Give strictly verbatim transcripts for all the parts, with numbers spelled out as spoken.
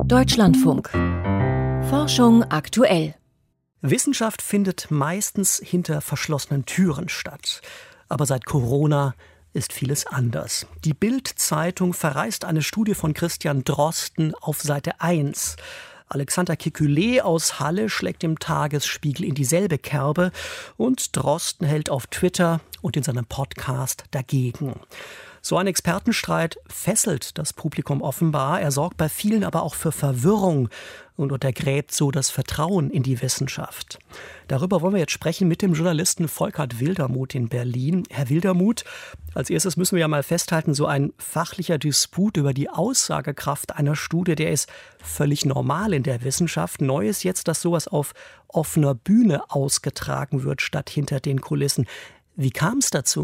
Deutschlandfunk. Forschung aktuell. Wissenschaft findet meistens hinter verschlossenen Türen statt. Aber seit Corona ist vieles anders. Die Bild-Zeitung verreist eine Studie von Christian Drosten auf Seite eins. Alexander Kekulé aus Halle schlägt im Tagesspiegel in dieselbe Kerbe und Drosten hält auf Twitter und in seinem Podcast dagegen. So ein Expertenstreit fesselt das Publikum offenbar. Er sorgt bei vielen aber auch für Verwirrung und untergräbt so das Vertrauen in die Wissenschaft. Darüber wollen wir jetzt sprechen mit dem Journalisten Volkert Wildermuth in Berlin. Herr Wildermuth, als erstes müssen wir ja mal festhalten, so ein fachlicher Disput über die Aussagekraft einer Studie, der ist völlig normal in der Wissenschaft. Neu ist jetzt, dass sowas auf offener Bühne ausgetragen wird, statt hinter den Kulissen. Wie kam es dazu?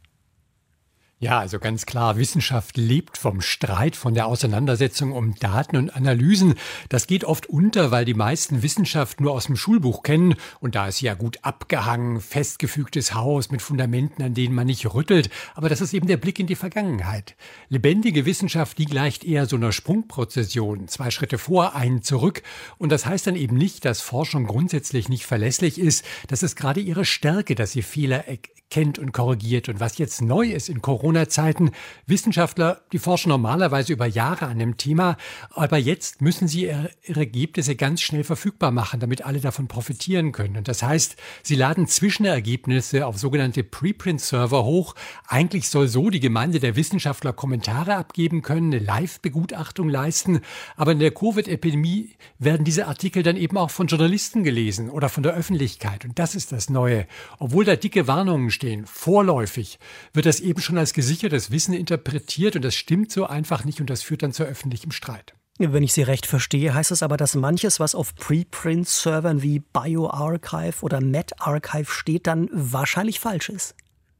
Ja, also ganz klar, Wissenschaft lebt vom Streit, von der Auseinandersetzung um Daten und Analysen. Das geht oft unter, weil die meisten Wissenschaft nur aus dem Schulbuch kennen. Und da ist ja gut abgehangen, festgefügtes Haus mit Fundamenten, an denen man nicht rüttelt. Aber das ist eben der Blick in die Vergangenheit. Lebendige Wissenschaft, die gleicht eher so einer Sprungprozession. Zwei Schritte vor, einen zurück. Und das heißt dann eben nicht, dass Forschung grundsätzlich nicht verlässlich ist. Das ist gerade ihre Stärke, dass sie Fehler erkennt und korrigiert. Und was jetzt neu ist in Corona-Zeiten, Wissenschaftler, die forschen normalerweise über Jahre an einem Thema, aber jetzt müssen sie ihre Ergebnisse ganz schnell verfügbar machen, damit alle davon profitieren können. Und das heißt, sie laden Zwischenergebnisse auf sogenannte Preprint-Server hoch. Eigentlich soll so die Gemeinde der Wissenschaftler Kommentare abgeben können, eine Live-Begutachtung leisten. Aber in der Covid-Epidemie werden diese Artikel dann eben auch von Journalisten gelesen oder von der Öffentlichkeit. Und das ist das Neue. Obwohl da dicke Warnungen stehen, vorläufig, wird das eben schon als gesichertes Wissen interpretiert und das stimmt so einfach nicht und das führt dann zu öffentlichem Streit. Wenn ich Sie recht verstehe, heißt es aber, dass manches, was auf Preprint-Servern wie bioRxiv oder medRxiv steht, dann wahrscheinlich falsch ist.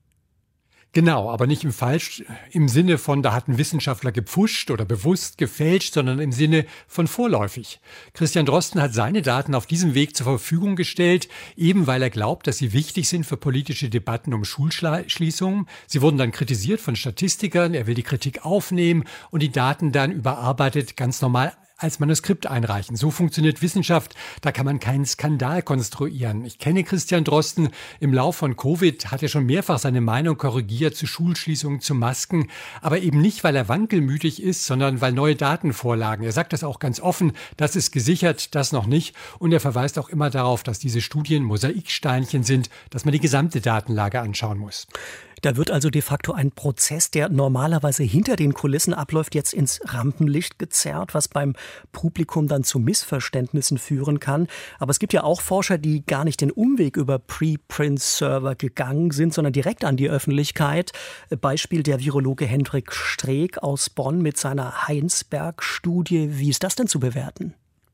Genau, aber nicht im Falsch, im Sinne von, da hat ein Wissenschaftler gepfuscht oder bewusst gefälscht, sondern im Sinne von vorläufig. Christian Drosten hat seine Daten auf diesem Weg zur Verfügung gestellt, eben weil er glaubt, dass sie wichtig sind für politische Debatten um Schulschließungen. Sie wurden dann kritisiert von Statistikern, er will die Kritik aufnehmen und die Daten dann überarbeitet ganz normal als Manuskript einreichen. So funktioniert Wissenschaft. Da kann man keinen Skandal konstruieren. Ich kenne Christian Drosten. Im Lauf von Covid hat er schon mehrfach seine Meinung korrigiert zu Schulschließungen, zu Masken. Aber eben nicht, weil er wankelmütig ist, sondern weil neue Daten vorlagen. Er sagt das auch ganz offen. Das ist gesichert, das noch nicht. Und er verweist auch immer darauf, dass diese Studien Mosaiksteinchen sind, dass man die gesamte Datenlage anschauen muss. Da wird also de facto ein Prozess, der normalerweise hinter den Kulissen abläuft, jetzt ins Rampenlicht gezerrt, was beim Publikum dann zu Missverständnissen führen kann. Aber es gibt ja auch Forscher, die gar nicht den Umweg über Preprint-Server gegangen sind, sondern direkt an die Öffentlichkeit. Beispiel der Virologe Hendrik Streeck aus Bonn mit seiner Heinsberg-Studie. Wie ist das denn zu bewerten?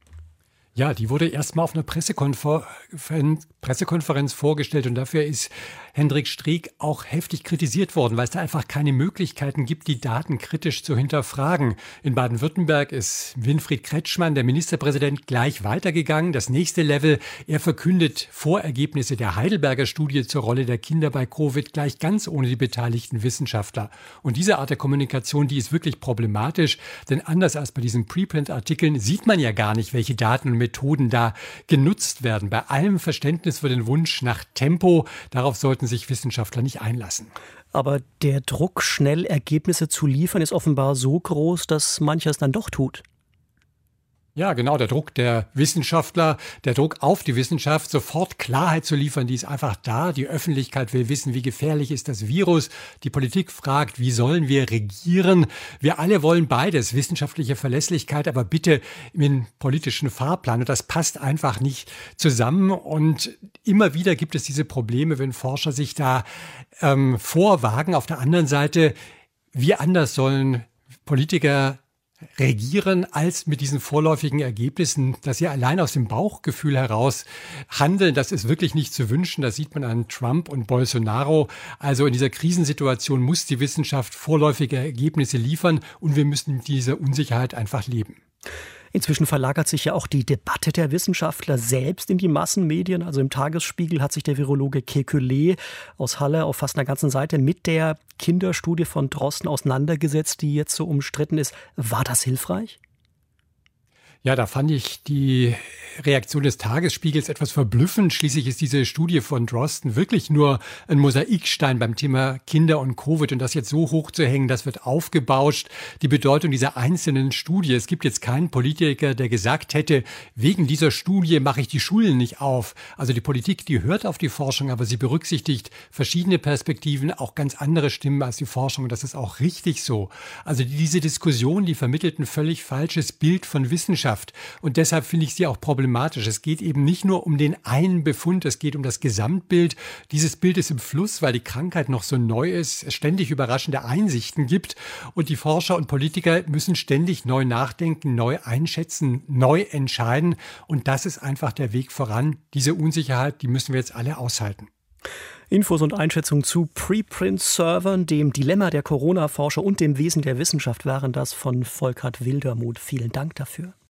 Ja, die wurde erstmal auf einer Pressekonfer- Pressekonferenz vorgestellt und dafür ist Hendrik Streeck auch heftig kritisiert worden, weil es da einfach keine Möglichkeiten gibt, die Daten kritisch zu hinterfragen. In Baden-Württemberg ist Winfried Kretschmann, der Ministerpräsident, gleich weitergegangen. Das nächste Level, er verkündet Vorergebnisse der Heidelberger Studie zur Rolle der Kinder bei Covid gleich ganz ohne die beteiligten Wissenschaftler. Und diese Art der Kommunikation, die ist wirklich problematisch, denn anders als bei diesen Preprint-Artikeln sieht man ja gar nicht, welche Daten und Methoden da genutzt werden. Bei allem Verständnis für den Wunsch nach Tempo, darauf sollten sich Wissenschaftler nicht einlassen. Aber der Druck, schnell Ergebnisse zu liefern, ist offenbar so groß, dass mancher es dann doch tut. Ja, genau, der Druck der Wissenschaftler, der Druck auf die Wissenschaft, sofort Klarheit zu liefern, die ist einfach da. Die Öffentlichkeit will wissen, wie gefährlich ist das Virus. Die Politik fragt, wie sollen wir regieren? Wir alle wollen beides, wissenschaftliche Verlässlichkeit, aber bitte im politischen Fahrplan. Und das passt einfach nicht zusammen. Und immer wieder gibt es diese Probleme, wenn Forscher sich da ähm, vorwagen. Auf der anderen Seite, wie anders sollen Politiker regieren als mit diesen vorläufigen Ergebnissen, dass sie allein aus dem Bauchgefühl heraus handeln. Das ist wirklich nicht zu wünschen. Das sieht man an Trump und Bolsonaro. Also in dieser Krisensituation muss die Wissenschaft vorläufige Ergebnisse liefern und wir müssen mit dieser Unsicherheit einfach leben. Inzwischen verlagert sich ja auch die Debatte der Wissenschaftler selbst in die Massenmedien. Also im Tagesspiegel hat sich der Virologe Kekulé aus Halle auf fast einer ganzen Seite mit der Kinderstudie von Drosten auseinandergesetzt, die jetzt so umstritten ist. War das hilfreich? Ja, da fand ich die Reaktion des Tagesspiegels etwas verblüffend. Schließlich ist diese Studie von Drosten wirklich nur ein Mosaikstein beim Thema Kinder und Covid. Und das jetzt so hoch zu hängen, das wird aufgebauscht. Die Bedeutung dieser einzelnen Studie. Es gibt jetzt keinen Politiker, der gesagt hätte, wegen dieser Studie mache ich die Schulen nicht auf. Also die Politik, die hört auf die Forschung, aber sie berücksichtigt verschiedene Perspektiven, auch ganz andere Stimmen als die Forschung. Und das ist auch richtig so. Also diese Diskussion, die vermittelt ein völlig falsches Bild von Wissenschaft. Und deshalb finde ich sie auch problematisch. Es geht eben nicht nur um den einen Befund, es geht um das Gesamtbild. Dieses Bild ist im Fluss, weil die Krankheit noch so neu ist, es ständig überraschende Einsichten gibt. Und die Forscher und Politiker müssen ständig neu nachdenken, neu einschätzen, neu entscheiden. Und das ist einfach der Weg voran. Diese Unsicherheit, die müssen wir jetzt alle aushalten. Infos und Einschätzungen zu Preprint-Servern, dem Dilemma der Corona-Forscher und dem Wesen der Wissenschaft waren das von Volkert Wildermuth. Vielen Dank dafür.